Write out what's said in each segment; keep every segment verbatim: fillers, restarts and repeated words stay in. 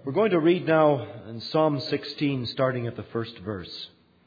We're going to read now in Psalm sixteen, starting at the first verse.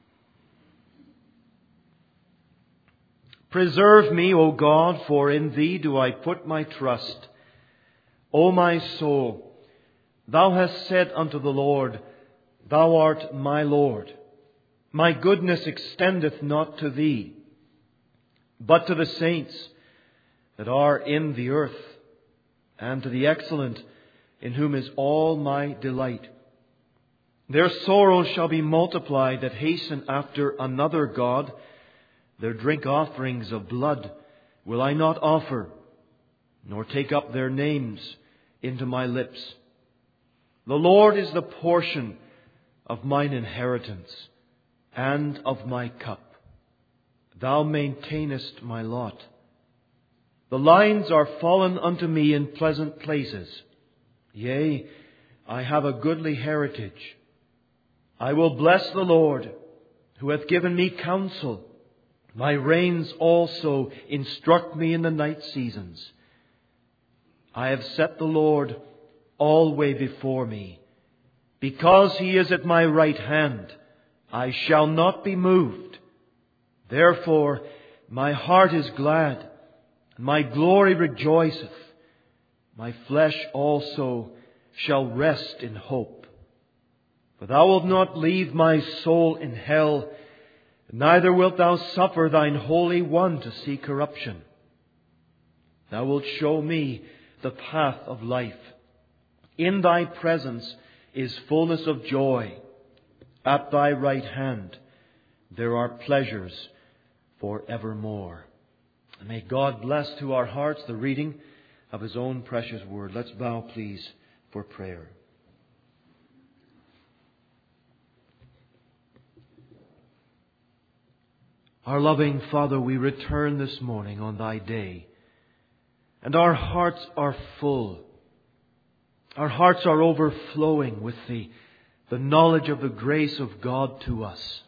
Preserve me, O God, for in Thee do I put my trust. O my soul, Thou hast said unto the Lord, Thou art my Lord. My goodness extendeth not to Thee, but to the saints that are in the earth, and to the excellent, in whom is all my delight. Their sorrows shall be multiplied that hasten after another God. Their drink offerings of blood will I not offer, nor take up their names into my lips. The Lord is the portion of mine inheritance and of my cup. Thou maintainest my lot. The lines are fallen unto me in pleasant places. Yea, I have a goodly heritage. I will bless the Lord, who hath given me counsel. My reins also instruct me in the night seasons. I have set the Lord alway before me. Because He is at my right hand, I shall not be moved. Therefore my heart is glad, and my glory rejoiceth. My flesh also shall rest in hope. For Thou wilt not leave my soul in hell, neither wilt Thou suffer Thine Holy One to see corruption. Thou wilt show me the path of life. In Thy presence is fullness of joy. At Thy right hand there are pleasures for evermore. And may God bless to our hearts the reading of His own precious word. Let's bow, please, for prayer. Our loving Father, we return this morning on Thy day, and our hearts are full. Our hearts are overflowing with the, the knowledge of the grace of God to us.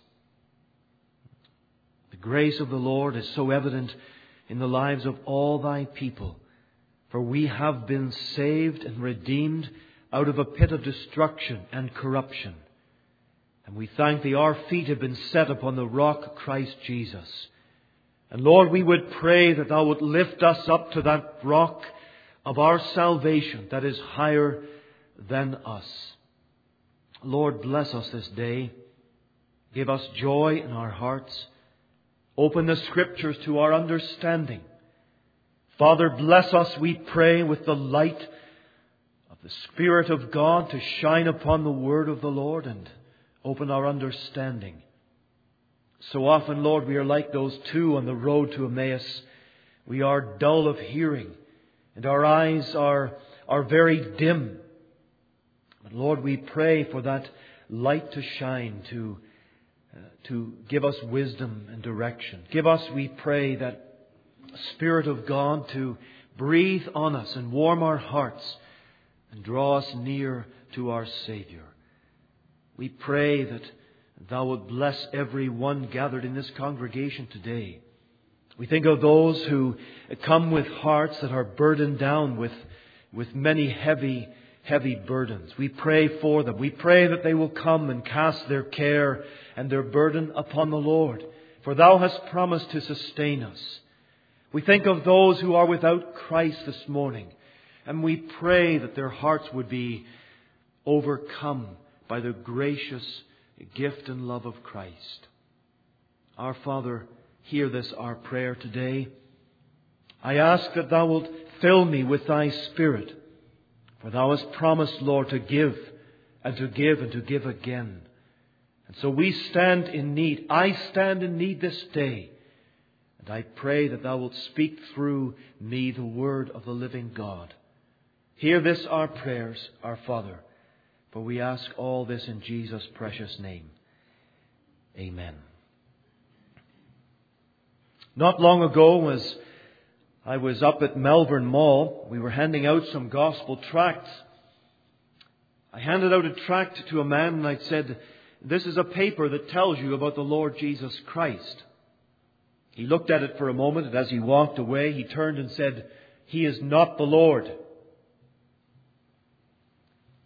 The grace of the Lord is so evident in the lives of all Thy people, for we have been saved and redeemed out of a pit of destruction and corruption. And we thank Thee, our feet have been set upon the rock Christ Jesus. And Lord, we would pray that Thou would lift us up to that rock of our salvation that is higher than us. Lord, bless us this day. Give us joy in our hearts. Open the Scriptures to our understanding. Father, bless us, we pray, with the light of the Spirit of God to shine upon the Word of the Lord and open our understanding. So often, Lord, we are like those two on the road to Emmaus. We are dull of hearing and our eyes are, are very dim. But Lord, we pray for that light to shine, to, uh, to give us wisdom and direction. Give us, we pray, that Spirit of God to breathe on us and warm our hearts and draw us near to our Savior. We pray that Thou would bless every one gathered in this congregation today. We think of those who come with hearts that are burdened down with, with many heavy, heavy burdens. We pray for them. We pray that they will come and cast their care and their burden upon the Lord, for Thou hast promised to sustain us. We think of those who are without Christ this morning, and we pray that their hearts would be overcome by the gracious gift and love of Christ. Our Father, hear this our prayer today. I ask that Thou wilt fill me with Thy Spirit, for Thou hast promised, Lord, to give and to give and to give again. And so we stand in need. I stand in need this day. And I pray that Thou wilt speak through me the word of the living God. Hear this our prayers, our Father, for we ask all this in Jesus' precious name. Amen. Not long ago, as I was up at Melbourne Mall, we were handing out some gospel tracts. I handed out a tract to a man and I said, "This is a paper that tells you about the Lord Jesus Christ." He looked at it for a moment, and as he walked away, he turned and said, "He is not the Lord."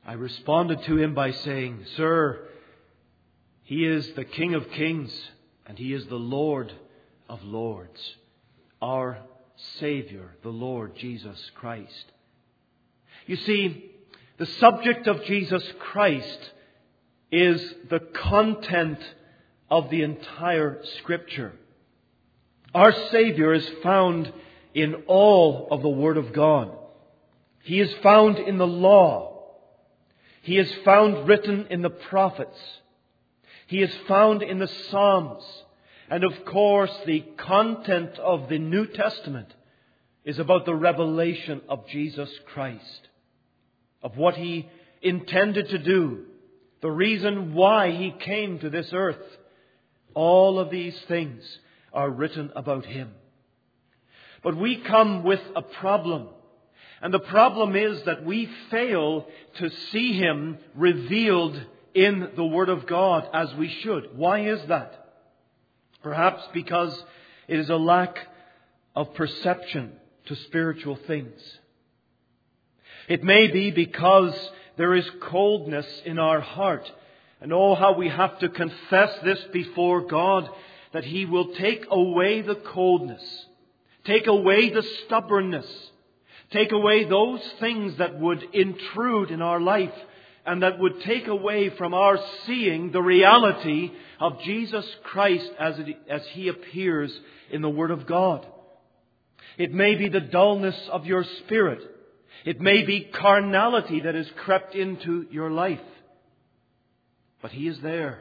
I responded to him by saying, "Sir, He is the King of Kings and He is the Lord of Lords, our Savior, the Lord Jesus Christ." You see, the subject of Jesus Christ is the content of the entire Scripture. Our Savior is found in all of the Word of God. He is found in the law. He is found written in the prophets. He is found in the Psalms. And of course, the content of the New Testament is about the revelation of Jesus Christ, of what He intended to do, the reason why He came to this earth. All of these things are written about Him. But we come with a problem. And the problem is that we fail to see Him revealed in the Word of God as we should. Why is that? Perhaps because it is a lack of perception to spiritual things. It may be because there is coldness in our heart. And oh, how we have to confess this before God, that He will take away the coldness, take away the stubbornness, take away those things that would intrude in our life and that would take away from our seeing the reality of Jesus Christ as, it, as He appears in the Word of God. It may be the dullness of your spirit. It may be carnality that has crept into your life. But He is there.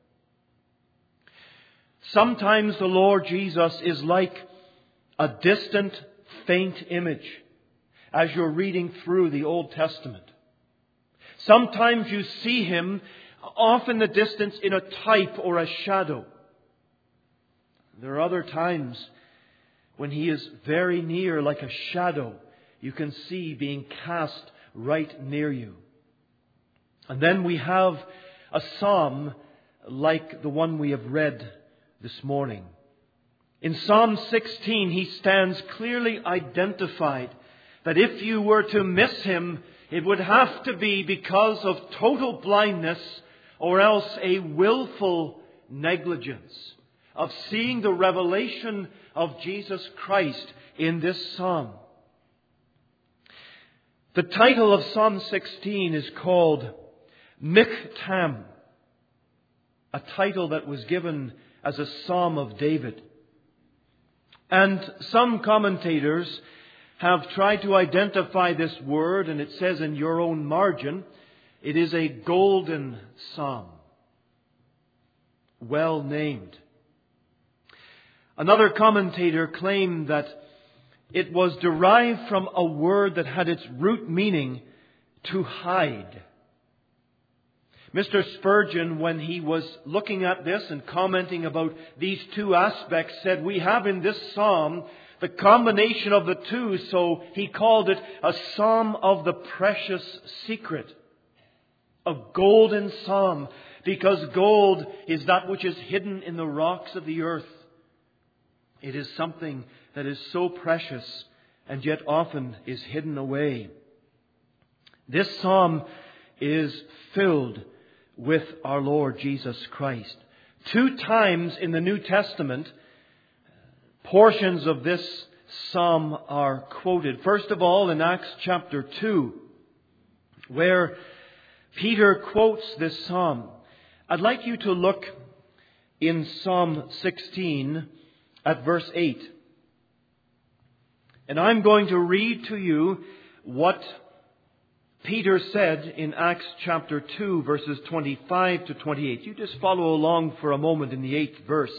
Sometimes the Lord Jesus is like a distant, faint image as you're reading through the Old Testament. Sometimes you see Him off in the distance in a type or a shadow. There are other times when He is very near, like a shadow you can see being cast right near you. And then we have a psalm like the one we have read this morning. In Psalm sixteen, He stands clearly identified that if you were to miss Him, it would have to be because of total blindness or else a willful negligence of seeing the revelation of Jesus Christ in this psalm. The title of Psalm sixteen is called Michtam, a title that was given as a Psalm of David. And some commentators have tried to identify this word, and it says in your own margin, it is a golden psalm. Well named. Another commentator claimed that it was derived from a word that had its root meaning to hide. Mister Spurgeon, when he was looking at this and commenting about these two aspects, said, we have in this psalm the combination of the two, so he called it a psalm of the precious secret. A golden psalm, because gold is that which is hidden in the rocks of the earth. It is something that is so precious and yet often is hidden away. This psalm is filled with our Lord Jesus Christ. Two times in the New Testament, portions of this psalm are quoted. First of all, in Acts chapter two, where Peter quotes this psalm. I'd like you to look in Psalm sixteen at verse eight. And I'm going to read to you what Peter said in Acts chapter two, verses twenty-five to twenty-eight. You just follow along for a moment in the eighth verse.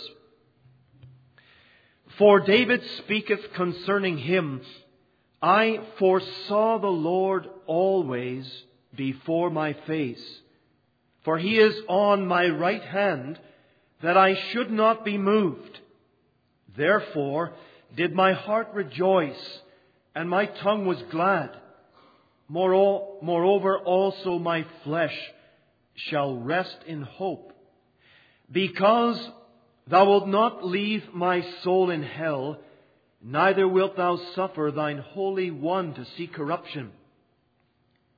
For David speaketh concerning him, I foresaw the Lord always before my face. For He is on my right hand, that I should not be moved. Therefore did my heart rejoice, and my tongue was glad. Moreover also my flesh shall rest in hope, because Thou wilt not leave my soul in hell, neither wilt Thou suffer Thine Holy One to see corruption.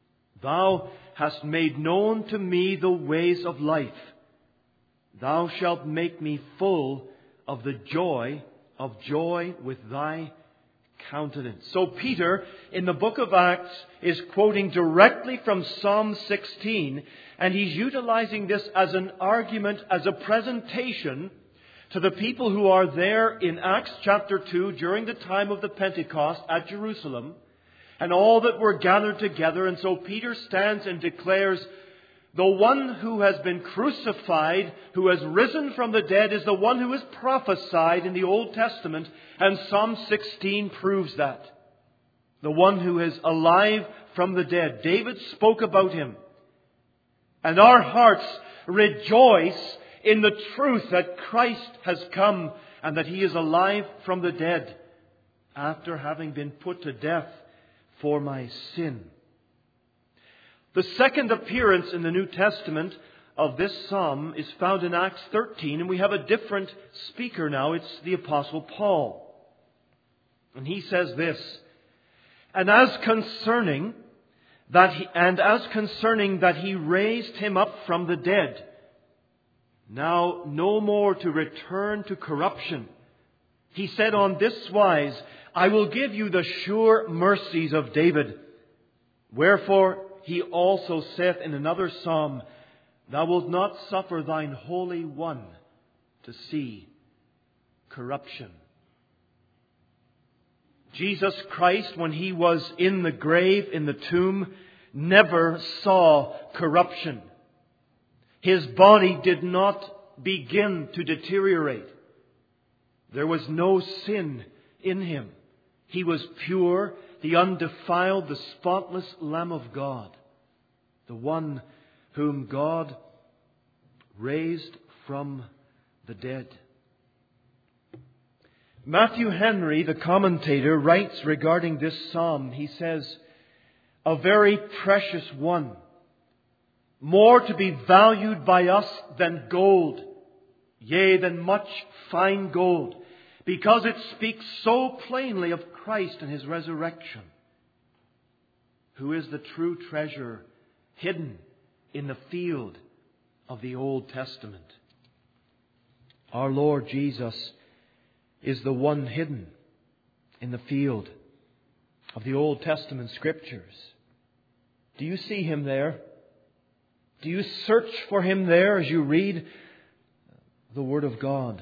Thou hast made known to me the ways of life. Thou shalt make me full of the joy of joy with thy countenance. So Peter, in the book of Acts, is quoting directly from Psalm sixteen, and he's utilizing this as an argument, as a presentation to the people who are there in Acts chapter two during the time of the Pentecost at Jerusalem, and all that were gathered together. And so Peter stands and declares, the one who has been crucified, who has risen from the dead, is the one who is prophesied in the Old Testament. And Psalm sixteen proves that. The one who is alive from the dead. David spoke about him. And our hearts rejoice in the truth that Christ has come and that He is alive from the dead after having been put to death for my sin. The second appearance in the New Testament of this psalm is found in Acts thirteen, and we have a different speaker now. It's the Apostle Paul. And he says this, And as concerning that he, and as concerning that He raised Him up from the dead, now no more to return to corruption. He said on this wise, I will give you the sure mercies of David. Wherefore He also saith in another psalm, Thou wilt not suffer thine Holy One to see corruption. Jesus Christ, when He was in the grave, in the tomb, never saw corruption. His body did not begin to deteriorate. There was no sin in Him. He was pure, the undefiled, the spotless Lamb of God, the one whom God raised from the dead. Matthew Henry, the commentator, writes regarding this psalm, he says, a very precious one, more to be valued by us than gold, yea, than much fine gold, because it speaks so plainly of Christ and His resurrection, who is the true treasure hidden in the field of the Old Testament. Our Lord Jesus is the one hidden in the field of the Old Testament Scriptures. Do you see Him there? Do you search for Him there as you read the Word of God?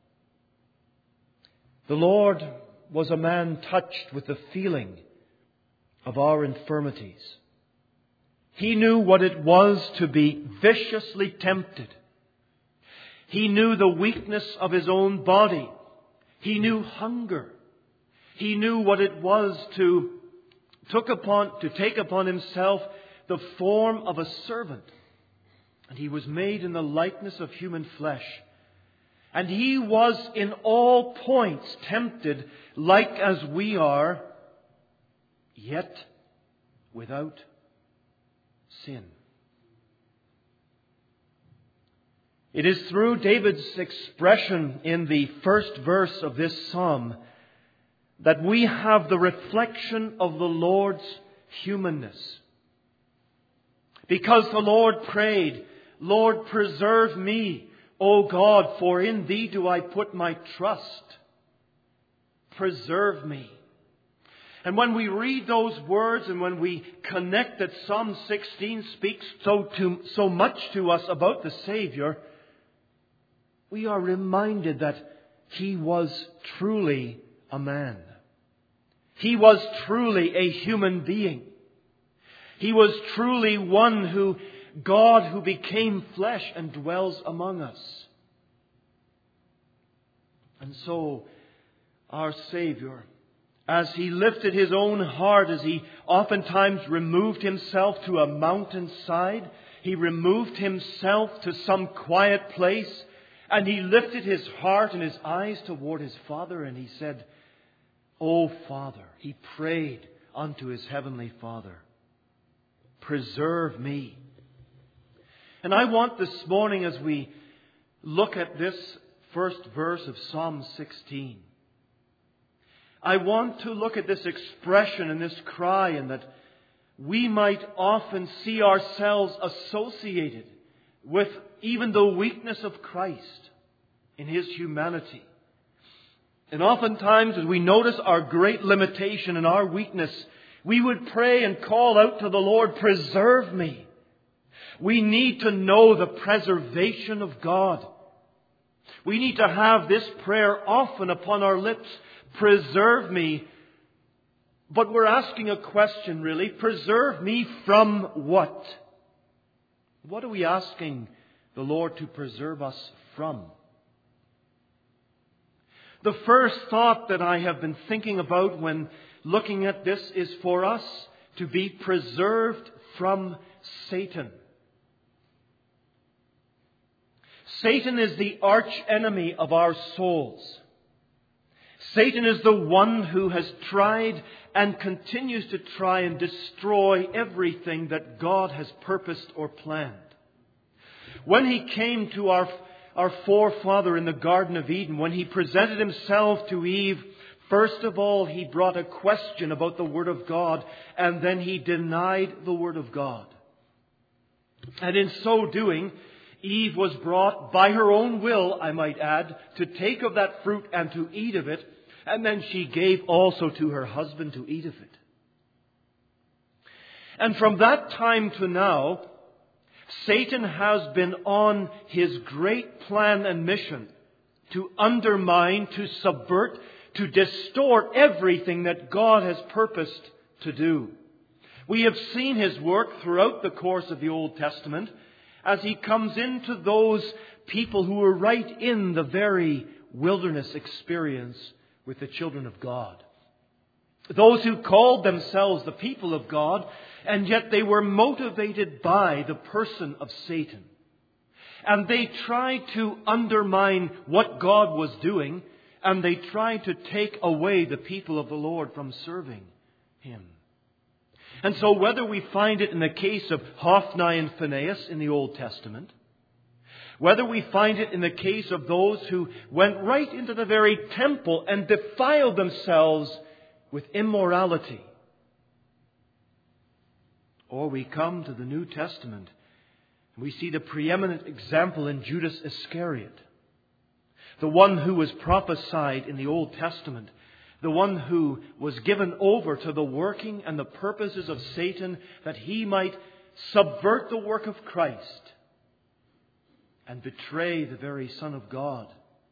The Lord was a man touched with the feeling of our infirmities. He knew what it was to be viciously tempted. He knew the weakness of His own body. He knew hunger. He knew what it was to, took upon, to take upon Himself the form of a servant. And He was made in the likeness of human flesh. And He was in all points tempted like as we are, yet without sin. It is through David's expression in the first verse of this psalm that we have the reflection of the Lord's humanness. Because the Lord prayed, Lord, preserve me, O God, for in Thee do I put my trust. Preserve me. And when we read those words and when we connect that Psalm sixteen speaks so, to, so much to us about the Savior, we are reminded that He was truly a man. He was truly a human being. He was truly one who, God who became flesh and dwells among us. And so, our Savior, as He lifted His own heart, as He oftentimes removed Himself to a mountainside, He removed Himself to some quiet place, and He lifted His heart and His eyes toward His Father, and He said, O Father, He prayed unto His heavenly Father, preserve me. And I want this morning, as we look at this first verse of Psalm sixteen, I want to look at this expression and this cry, and that we might often see ourselves associated with even the weakness of Christ in His humanity. And oftentimes, as we notice our great limitation and our weakness, we would pray and call out to the Lord, "Preserve me." We need to know the preservation of God. We need to have this prayer often upon our lips, "Preserve me." But we're asking a question, really. Preserve me from what? What are we asking the Lord to preserve us from? The first thought that I have been thinking about when looking at this is for us to be preserved from Satan. Satan is the arch enemy of our souls. Satan is the one who has tried and continues to try and destroy everything that God has purposed or planned. When he came to our, our forefather in the Garden of Eden, when he presented himself to Eve, first of all he brought a question about the Word of God, and then he denied the Word of God. And in so doing, Eve was brought by her own will, I might add, to take of that fruit and to eat of it. And then she gave also to her husband to eat of it. And from that time to now, Satan has been on his great plan and mission to undermine, to subvert, to distort everything that God has purposed to do. We have seen his work throughout the course of the Old Testament as he comes into those people who were right in the very wilderness experience with the children of God. Those who called themselves the people of God, and yet they were motivated by the person of Satan. And they tried to undermine what God was doing, and they tried to take away the people of the Lord from serving Him. And so whether we find it in the case of Hophni and Phinehas in the Old Testament, whether we find it in the case of those who went right into the very temple and defiled themselves with immorality, or we come to the New Testament and we see the preeminent example in Judas Iscariot, the one who was prophesied in the Old Testament, the one who was given over to the working and the purposes of Satan that he might subvert the work of Christ and betray the very Son of God.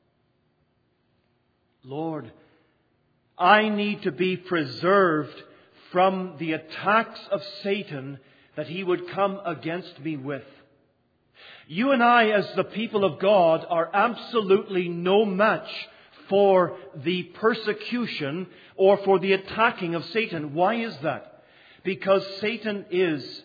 Lord, I need to be preserved from the attacks of Satan that he would come against me with. You and I, as the people of God, are absolutely no match for the persecution or for the attacking of Satan. Why is that? Because Satan is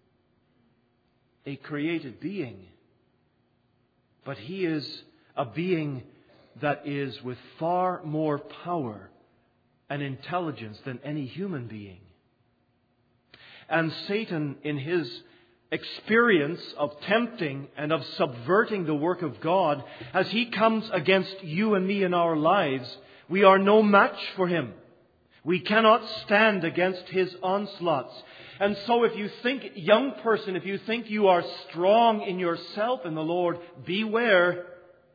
a created being. But he is a being that is with far more power and intelligence than any human being. And Satan, in his experience of tempting and of subverting the work of God, as he comes against you and me in our lives, we are no match for him. We cannot stand against his onslaughts. And so if you think, young person, if you think you are strong in yourself in the Lord, beware.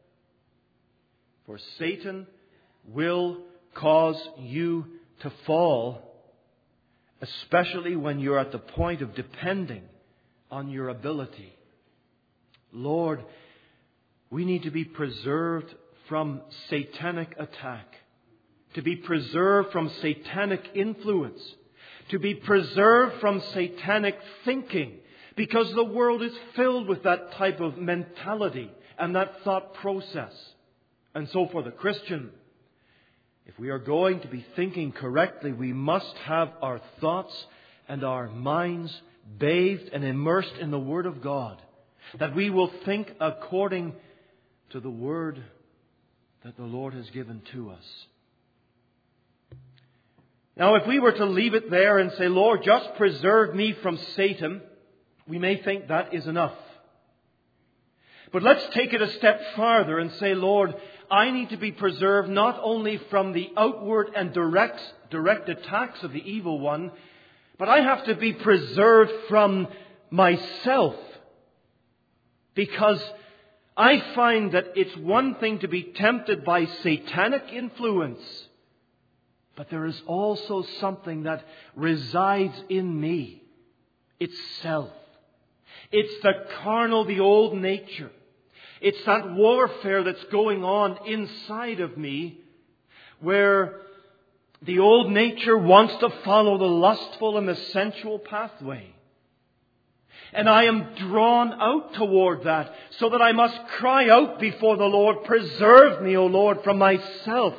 For Satan will cause you to fall, especially when you're at the point of depending on your ability. Lord, we need to be preserved from satanic attack, to be preserved from satanic influence, to be preserved from satanic thinking, because the world is filled with that type of mentality and that thought process. And so for the Christian, if we are going to be thinking correctly, we must have our thoughts and our minds bathed and immersed in the Word of God, that we will think according to the Word that the Lord has given to us. Now, if we were to leave it there and say, Lord, just preserve me from Satan, we may think that is enough. But let's take it a step farther and say, Lord, I need to be preserved not only from the outward and direct, direct attacks of the evil one, But I have to be preserved from myself, because I find that it's one thing to be tempted by satanic influence, but there is also something that resides in me. It's self. It's the carnal, the old nature. It's that warfare that's going on inside of me, where the old nature wants to follow the lustful and the sensual pathway. And I am drawn out toward that, so that I must cry out before the Lord, "Preserve me, O Lord, from myself.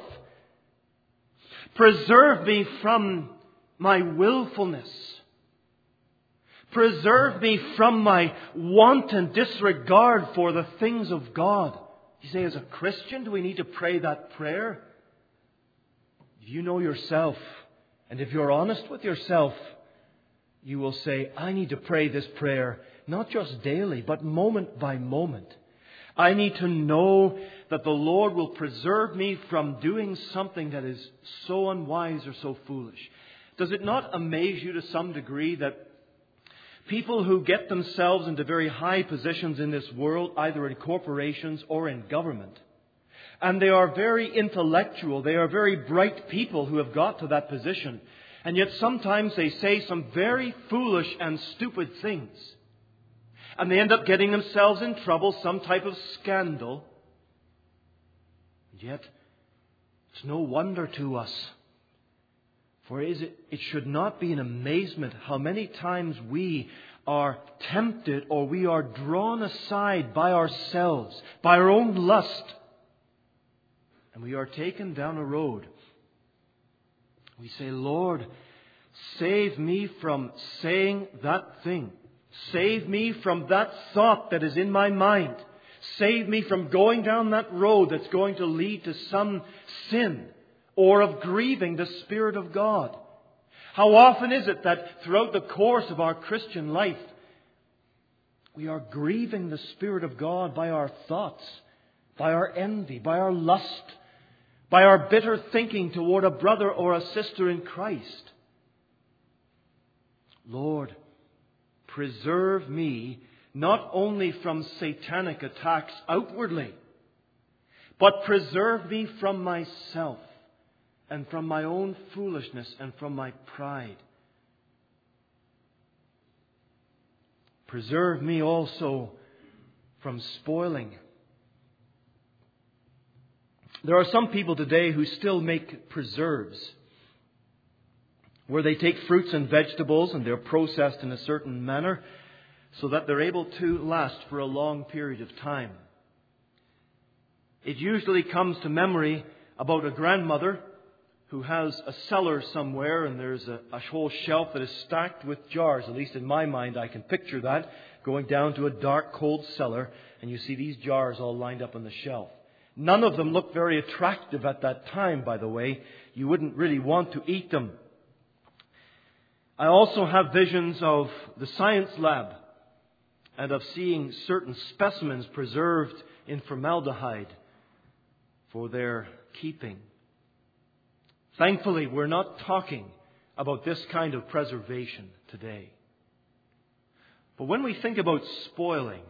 Preserve me from my willfulness. Preserve me from my wanton disregard for the things of God." You say, as a Christian, do we need to pray that prayer? If you know yourself, and if you're honest with yourself, you will say, I need to pray this prayer, not just daily, but moment by moment. I need to know that the Lord will preserve me from doing something that is so unwise or so foolish. Does it not amaze you to some degree that people who get themselves into very high positions in this world, either in corporations or in government, and they are very intellectual, they are very bright people who have got to that position, and yet sometimes they say some very foolish and stupid things, and they end up getting themselves in trouble, some type of scandal. And yet, it's no wonder to us. For is it, it should not be an amazement how many times we are tempted or we are drawn aside by ourselves, by our own lust, and we are taken down a road. We say, Lord, save me from saying that thing. Save me from that thought that is in my mind. Save me from going down that road that's going to lead to some sin, or of grieving the Spirit of God. How often is it that throughout the course of our Christian life, we are grieving the Spirit of God by our thoughts, by our envy, by our lust, by our bitter thinking toward a brother or a sister in Christ? Lord, preserve me not only from satanic attacks outwardly, but preserve me from myself, and from my own foolishness, and from my pride. Preserve me also from spoiling. There are some people today who still make preserves, where they take fruits and vegetables and they're processed in a certain manner so that they're able to last for a long period of time. It usually comes to memory about a grandmother who has a cellar somewhere, and there's a, a whole shelf that is stacked with jars. At least in my mind, I can picture that, going down to a dark, cold cellar, and you see these jars all lined up on the shelf. None of them look very attractive at that time, by the way. You wouldn't really want to eat them. I also have visions of the science lab and of seeing certain specimens preserved in formaldehyde for their keeping. Thankfully, we're not talking about this kind of preservation today. But when we think about spoiling,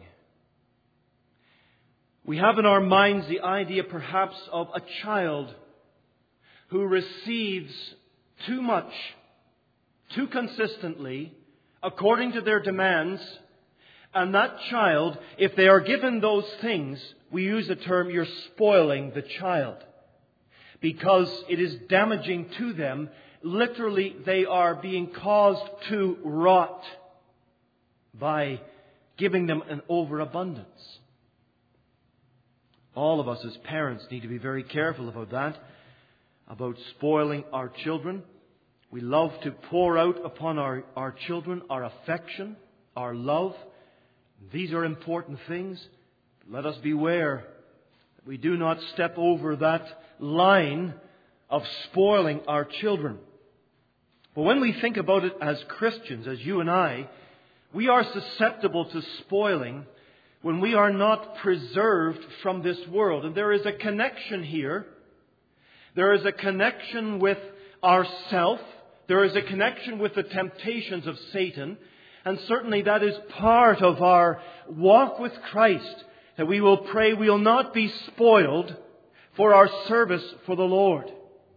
we have in our minds the idea perhaps of a child who receives too much, too consistently, according to their demands. And that child, if they are given those things, we use the term, you're spoiling the child. Because it is damaging to them. Literally, they are being caused to rot by giving them an overabundance. All of us as parents need to be very careful about that, about spoiling our children. We love to pour out upon our, our children our affection, our love. These are important things. Let us beware that we do not step over that line of spoiling our children. But when we think about it as Christians, as you and I, we are susceptible to spoiling when we are not preserved from this world. And there is a connection here. There is a connection with ourself. There is a connection with the temptations of Satan. And certainly that is part of our walk with Christ, that we will pray we will not be spoiled for our service for the Lord.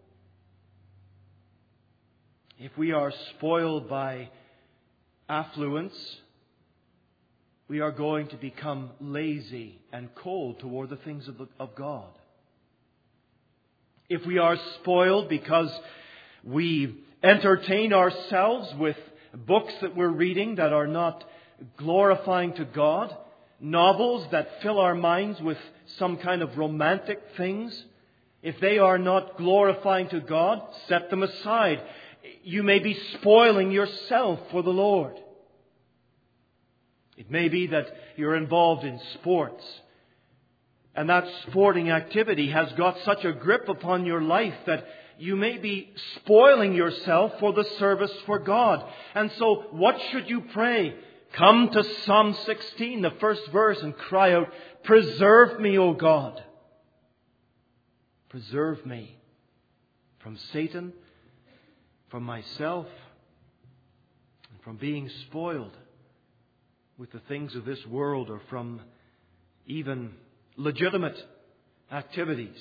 If we are spoiled by affluence, we are going to become lazy and cold toward the things of, the, of God. If we are spoiled because we entertain ourselves with books that we're reading that are not glorifying to God, novels that fill our minds with some kind of romantic things, if they are not glorifying to God, set them aside. You may be spoiling yourself for the Lord. It may be that you're involved in sports, and that sporting activity has got such a grip upon your life that you may be spoiling yourself for the service for God. And so what should you pray? Come to Psalm sixteen, the first verse, and cry out, "Preserve me, O God. Preserve me from Satan, from myself, and from being spoiled with the things of this world, or from even legitimate activities."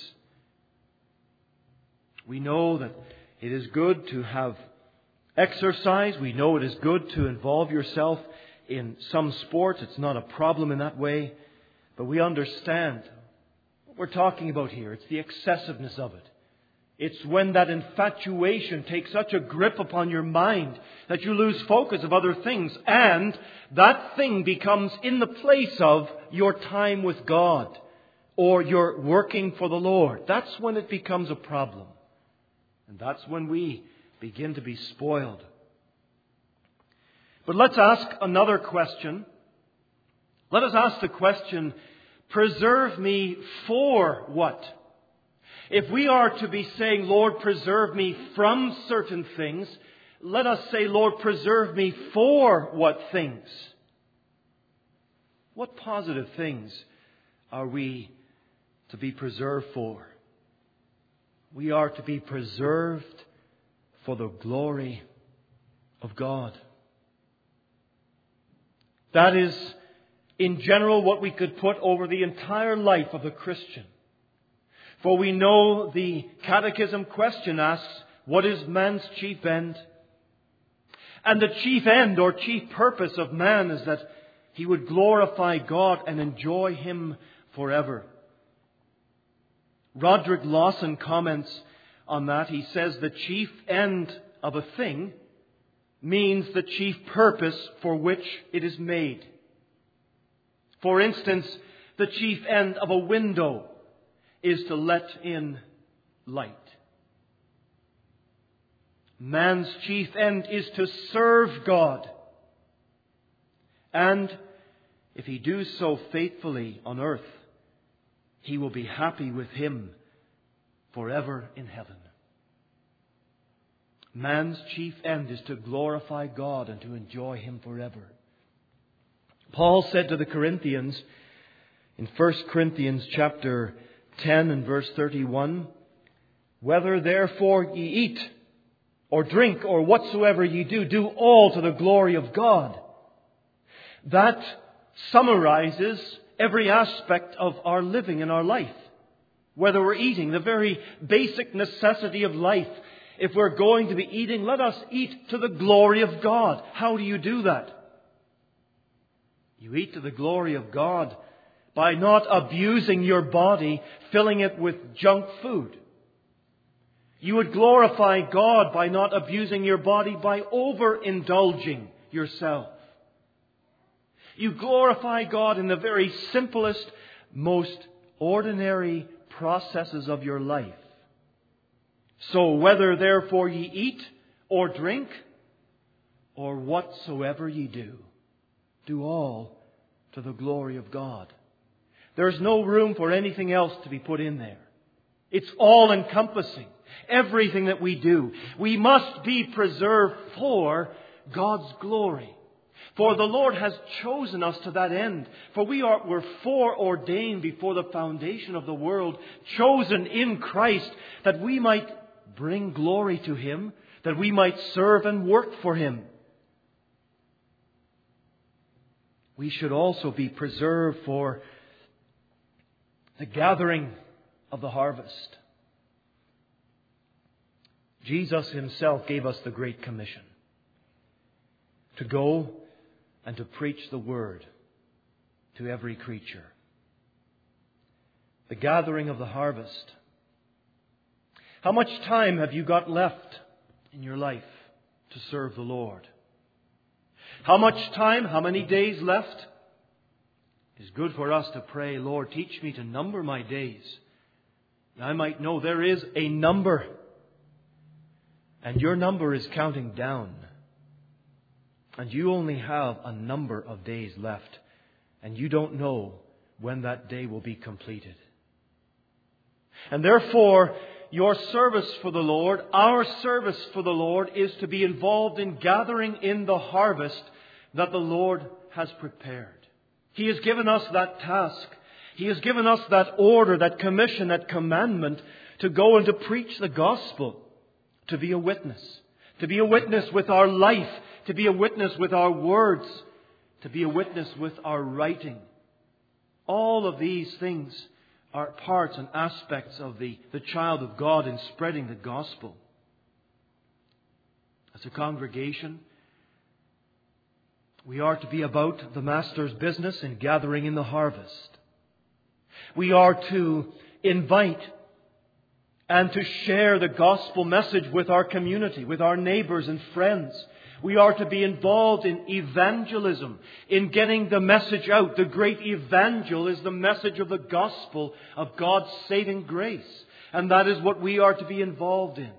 We know that it is good to have exercise. We know it is good to involve yourself in some sports. It's not a problem in that way. But we understand what we're talking about here. It's the excessiveness of it. It's when that infatuation takes such a grip upon your mind that you lose focus of other things, and that thing becomes in the place of your time with God or your working for the Lord. That's when it becomes a problem. And that's when we begin to be spoiled. But let's ask another question. Let us ask the question, preserve me for what? If we are to be saying, Lord, preserve me from certain things, let us say, Lord, preserve me for what things? What positive things are we to be preserved for? We are to be preserved for the glory of God. That is, in general, what we could put over the entire life of a Christian. For we know the Catechism question asks, what is man's chief end? And the chief end or chief purpose of man is that he would glorify God and enjoy Him forever. Roderick Lawson comments on that. He says the chief end of a thing means the chief purpose for which it is made. For instance, the chief end of a window is to let in light. Man's chief end is to serve God. And if he do so faithfully on earth, he will be happy with Him forever in heaven. Man's chief end is to glorify God and to enjoy Him forever. Paul said to the Corinthians in First Corinthians chapter ten and verse thirty-one, "Whether therefore ye eat or drink or whatsoever ye do, do all to the glory of God." That summarizes every aspect of our living in our life. Whether we're eating, the very basic necessity of life. If we're going to be eating, let us eat to the glory of God. How do you do that? You eat to the glory of God by not abusing your body, filling it with junk food. You would glorify God by not abusing your body by overindulging yourself. You glorify God in the very simplest, most ordinary processes of your life. So whether therefore ye eat or drink or whatsoever ye do, do all to the glory of God. There's no room for anything else to be put in there. It's all encompassing. Everything that we do, we must be preserved for God's glory. For the Lord has chosen us to that end. For we are, were foreordained before the foundation of the world, chosen in Christ, that we might bring glory to Him, that we might serve and work for Him. We should also be preserved for the gathering of the harvest. Jesus Himself gave us the Great Commission to go and to preach the Word to every creature. The gathering of the harvest. How much time have you got left in your life to serve the Lord? How much time, how many days left? It is good for us to pray, Lord, teach me to number my days, that I might know there is a number, and your number is counting down. And you only have a number of days left, and you don't know when that day will be completed. And therefore, your service for the Lord, our service for the Lord, is to be involved in gathering in the harvest that the Lord has prepared. He has given us that task. He has given us that order, that commission, that commandment to go and to preach the gospel, to be a witness. To be a witness with our life, to be a witness with our words, to be a witness with our writing. All of these things are parts and aspects of the, the child of God in spreading the gospel. As a congregation, we are to be about the Master's business in gathering in the harvest. We are to invite and to share the gospel message with our community, with our neighbors and friends. We are to be involved in evangelism, in getting the message out. The great evangel is the message of the gospel of God's saving grace. And that is what we are to be involved in.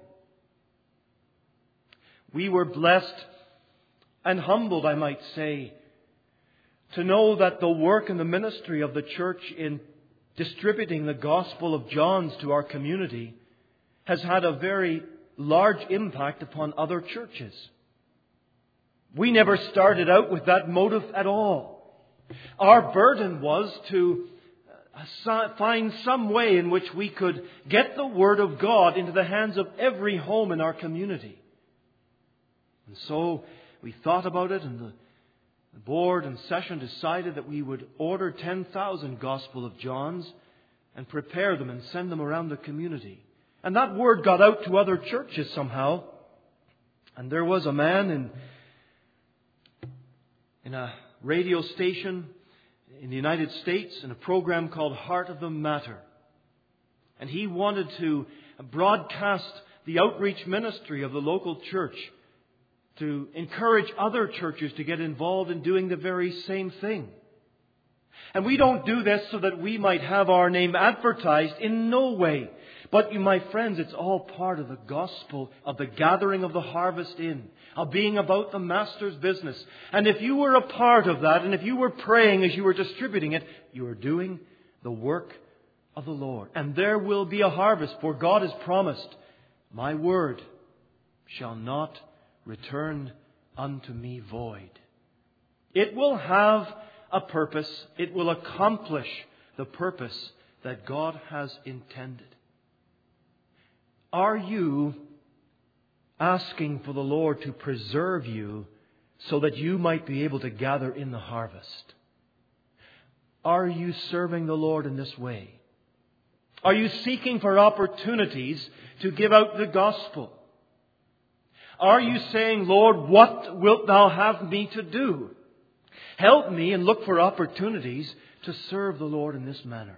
We were blessed and humbled, I might say, to know that the work and the ministry of the church in distributing the gospel of John's to our community has had a very large impact upon other churches. We never started out with that motive at all. Our burden was to find some way in which we could get the Word of God into the hands of every home in our community. And so we thought about it, and the The board and session decided that we would order ten thousand Gospel of John's and prepare them and send them around the community. And that word got out to other churches somehow. And there was a man in, in a radio station in the United States in a program called Heart of the Matter. And he wanted to broadcast the outreach ministry of the local church, to encourage other churches to get involved in doing the very same thing. And we don't do this so that we might have our name advertised, in no way. But you, my friends, it's all part of the gospel of the gathering of the harvest in, of being about the Master's business. And if you were a part of that, and if you were praying as you were distributing it, you are doing the work of the Lord. And there will be a harvest, for God has promised, my word shall not return unto me void. It will have a purpose. It will accomplish the purpose that God has intended. Are you asking for the Lord to preserve you so that you might be able to gather in the harvest? Are you serving the Lord in this way? Are you seeking for opportunities to give out the gospel? Are you saying, Lord, what wilt Thou have me to do? Help me and look for opportunities to serve the Lord in this manner.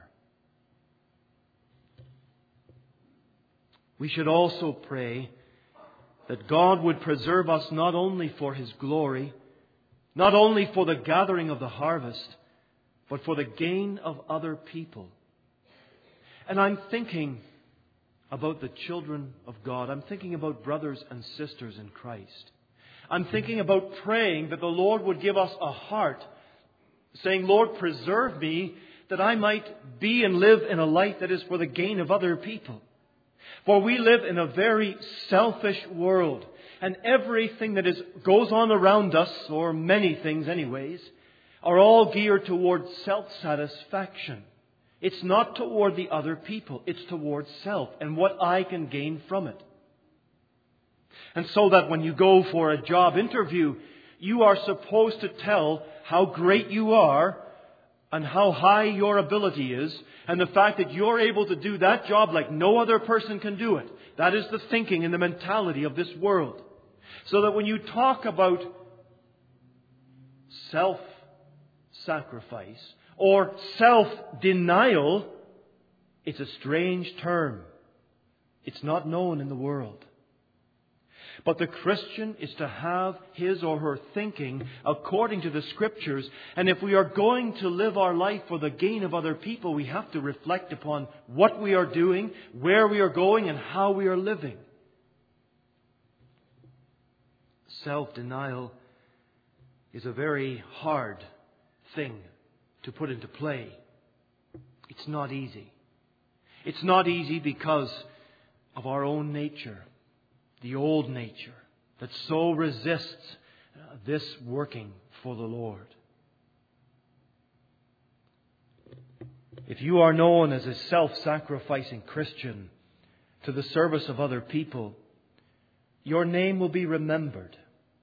We should also pray that God would preserve us not only for His glory, not only for the gathering of the harvest, but for the gain of other people. And I'm thinking about the children of God. I'm thinking about brothers and sisters in Christ. I'm thinking about praying that the Lord would give us a heart, saying, Lord, preserve me that I might be and live in a life that is for the gain of other people. For we live in a very selfish world, and everything that is goes on around us, or many things anyways, are all geared towards self-satisfaction. It's not toward the other people. It's towards self and what I can gain from it. And so that when you go for a job interview, you are supposed to tell how great you are and how high your ability is, and the fact that you're able to do that job like no other person can do it. That is the thinking and the mentality of this world. So that when you talk about self-sacrifice or self-denial, it's a strange term. It's not known in the world. But the Christian is to have his or her thinking according to the Scriptures. And if we are going to live our life for the gain of other people, we have to reflect upon what we are doing, where we are going, and how we are living. Self-denial is a very hard thing to put into play. It's not easy. It's not easy because of our own nature. The old nature that so resists this working for the Lord. If you are known as a self-sacrificing Christian to the service of other people, your name will be remembered.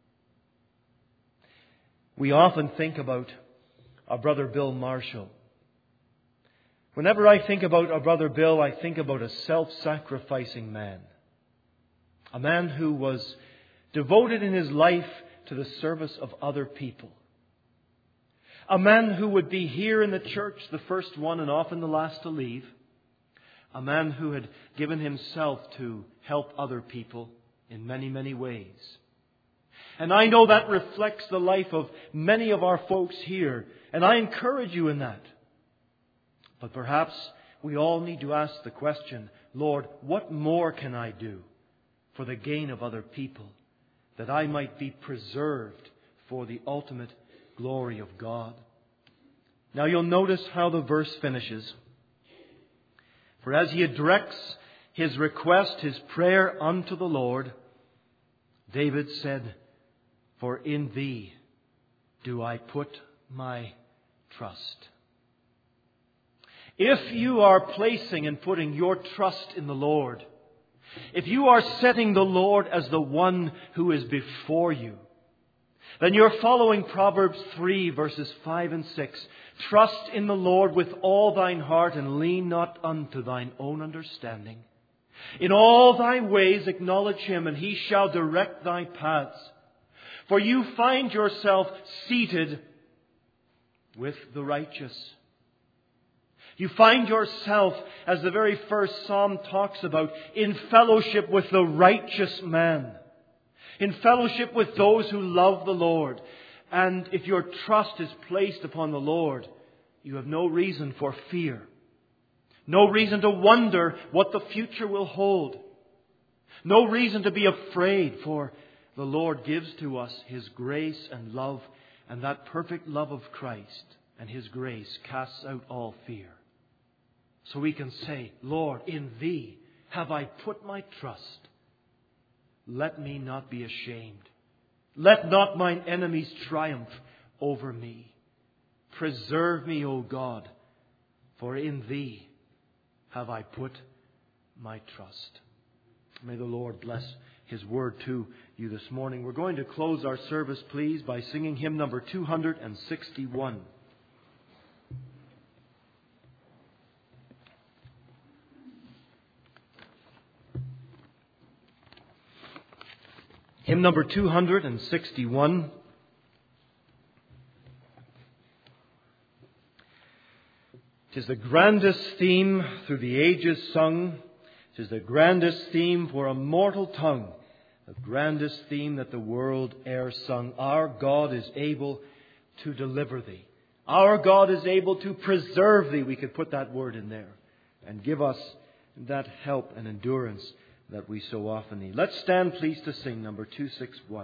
We often think about our brother Bill Marshall. Whenever I think about our brother Bill, I think about a self-sacrificing man. A man who was devoted in his life to the service of other people. A man who would be here in the church, the first one and often the last to leave. A man who had given himself to help other people in many, many ways. And I know that reflects the life of many of our folks here. And I encourage you in that. But perhaps we all need to ask the question, Lord, what more can I do for the gain of other people, that I might be preserved for the ultimate glory of God? Now you'll notice how the verse finishes. For as he directs his request, his prayer unto the Lord, David said, For in thee do I put my trust. If you are placing and putting your trust in the Lord, if you are setting the Lord as the one who is before you, then you're following Proverbs three verses five and six. Trust in the Lord with all thine heart and lean not unto thine own understanding. In all thy ways acknowledge him, and he shall direct thy paths. For you find yourself seated with the righteous. You find yourself, as the very first psalm talks about, in fellowship with the righteous man. In fellowship with those who love the Lord. And if your trust is placed upon the Lord, you have no reason for fear. No reason to wonder what the future will hold. No reason to be afraid, for the Lord gives to us His grace and love, and that perfect love of Christ and His grace casts out all fear. So we can say, Lord, in Thee have I put my trust. Let me not be ashamed. Let not mine enemies triumph over me. Preserve me, O God, for in Thee have I put my trust. May the Lord bless His word to you this morning. We're going to close our service, please, by singing hymn number two hundred sixty-one. Hymn number two hundred sixty-one. Tis the grandest theme through the ages sung. Tis the grandest theme for a mortal tongue. The grandest theme that the world e'er sung. Our God is able to deliver thee. Our God is able to preserve thee. We could put that word in there. And give us that help and endurance that we so often need. Let's stand, please, to sing number two sixty-one.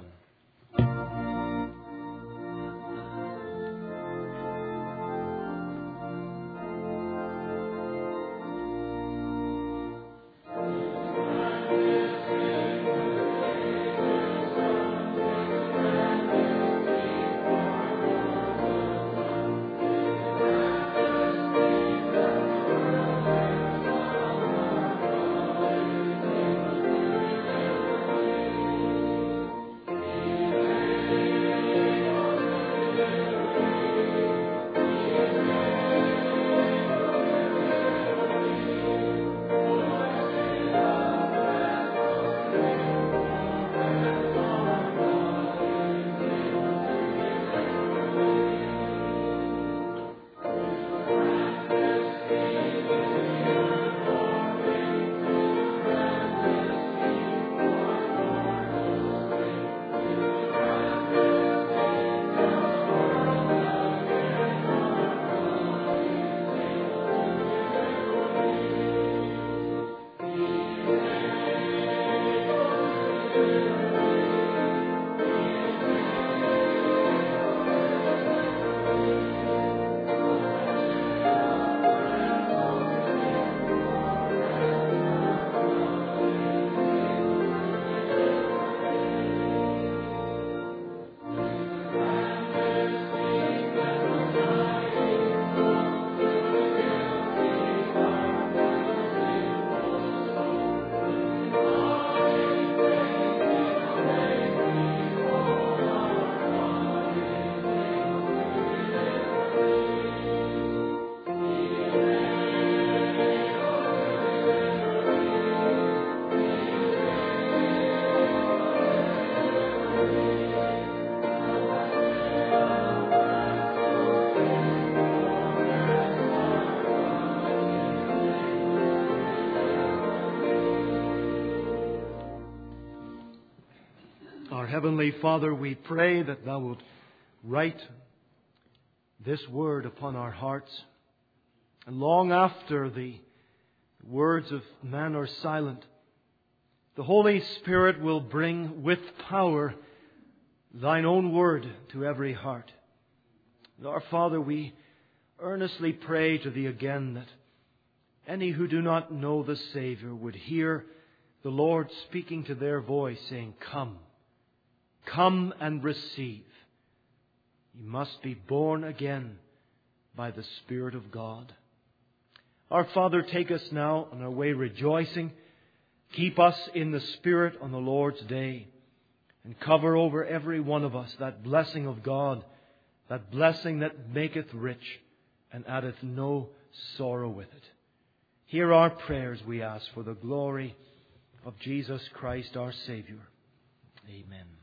Our Heavenly Father, we pray that Thou wilt write this word upon our hearts. And long after the words of man are silent, the Holy Spirit will bring with power Thine own word to every heart. And our Father, we earnestly pray to Thee again that any who do not know the Savior would hear the Lord speaking to their voice, saying, Come, come and receive. You must be born again by the Spirit of God. Our Father, take us now on our way rejoicing. Keep us in the Spirit on the Lord's day. And cover over every one of us that blessing of God, that blessing that maketh rich and addeth no sorrow with it. Hear our prayers, we ask, for the glory of Jesus Christ our Saviour. Amen.